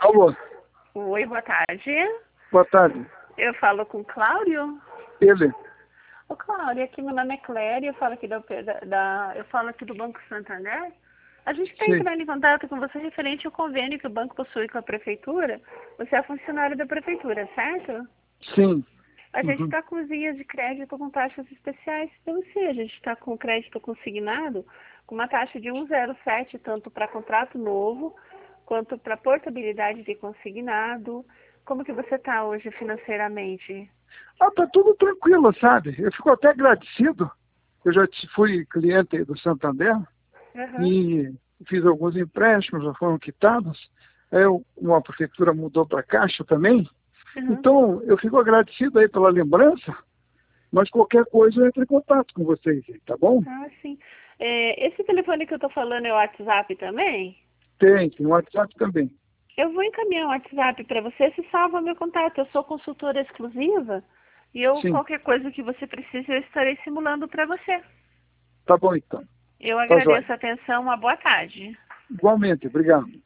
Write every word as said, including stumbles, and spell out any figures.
Alô, Oi, boa tarde. boa tarde. Eu falo com o Cláudio. Ele? Ô, Cláudio, aqui meu nome é Cléria, eu falo aqui, da, da, da- eu falo aqui do Banco Santander. A gente está Sim, entrando em contato com você referente ao convênio que o banco possui com a prefeitura. Você é funcionário da prefeitura, certo? sim. A gente Uhum. está com vias de crédito com taxas especiais para você. A gente está com crédito consignado com uma taxa de um vírgula zero sete, tanto para contrato novo quanto para portabilidade de consignado. Como que você está hoje financeiramente? Ah, tá tudo tranquilo, sabe? Eu fico até agradecido. Eu já te- fui cliente aí do Santander Aham. e fiz alguns empréstimos, já foram quitados. Aí eu, uma prefeitura mudou para a Caixa também. Uhum. Então, eu fico agradecido aí pela lembrança, mas qualquer coisa eu entro em contato com vocês, aí, tá bom? Ah, sim. É, esse telefone que eu estou falando é o WhatsApp também? Tem, tem um WhatsApp também. Eu vou encaminhar o WhatsApp para você, se salva meu contato. Eu sou consultora exclusiva e eu, Sim, qualquer coisa que você precise, eu estarei simulando para você. tá bom então. Eu Tá joia. agradeço a atenção, uma boa tarde. Igualmente, obrigado.